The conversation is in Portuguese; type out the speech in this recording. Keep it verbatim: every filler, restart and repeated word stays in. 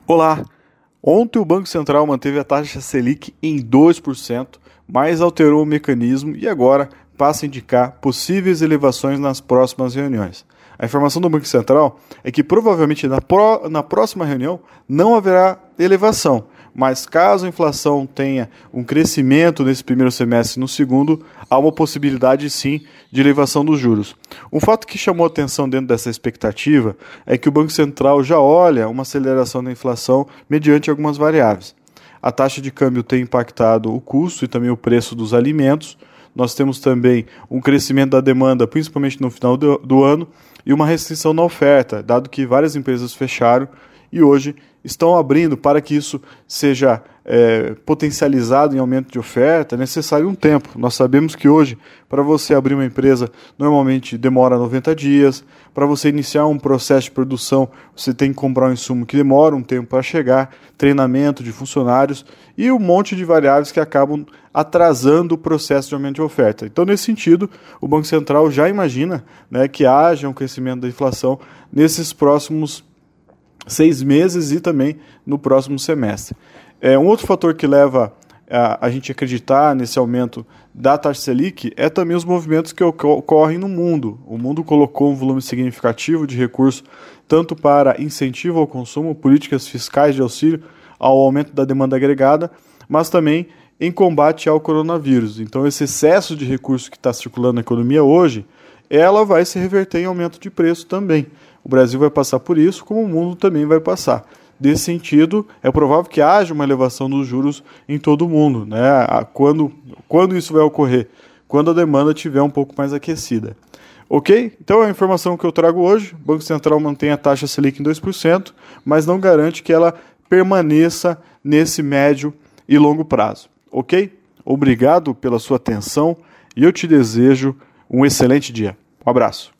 Olá! Ontem o Banco Central manteve a taxa Selic em dois por cento, mas alterou o mecanismo e agora passa a indicar possíveis elevações nas próximas reuniões. A informação do Banco Central é que provavelmente na, pro, na próxima reunião não haverá elevação, mas caso a inflação tenha um crescimento nesse primeiro semestre e no segundo, há uma possibilidade sim de elevação dos juros. Um fato que chamou atenção dentro dessa expectativa é que o Banco Central já olha uma aceleração da inflação mediante algumas variáveis. A taxa de câmbio tem impactado o custo e também o preço dos alimentos. Nós temos também um crescimento da demanda, principalmente no final do, do ano, e uma restrição na oferta, dado que várias empresas fecharam e hoje estão abrindo. Para que isso seja é, potencializado em aumento de oferta, é necessário um tempo. Nós sabemos que hoje, para você abrir uma empresa, normalmente demora noventa dias. Para você iniciar um processo de produção, você tem que comprar um insumo que demora um tempo para chegar, treinamento de funcionários e um monte de variáveis que acabam atrasando o processo de aumento de oferta. Então, nesse sentido, o Banco Central já imagina, né, que haja um crescimento da inflação nesses próximos seis meses e também no próximo semestre. É, um outro fator que leva a, a gente acreditar nesse aumento da taxa Selic é também os movimentos que ocorrem no mundo. O mundo colocou um volume significativo de recursos tanto para incentivo ao consumo, políticas fiscais de auxílio ao aumento da demanda agregada, mas também em combate ao coronavírus. Então, esse excesso de recursos que está circulando na economia hoje, ela vai se reverter em aumento de preço também. O Brasil vai passar por isso, como o mundo também vai passar. Desse sentido, é provável que haja uma elevação dos juros em todo o mundo, né? Quando, quando isso vai ocorrer? Quando a demanda estiver um pouco mais aquecida. Ok? Então, a informação que eu trago hoje: o Banco Central mantém a taxa Selic em dois por cento, mas não garante que ela permaneça nesse médio e longo prazo. Ok? Obrigado pela sua atenção e eu te desejo um excelente dia. Um abraço.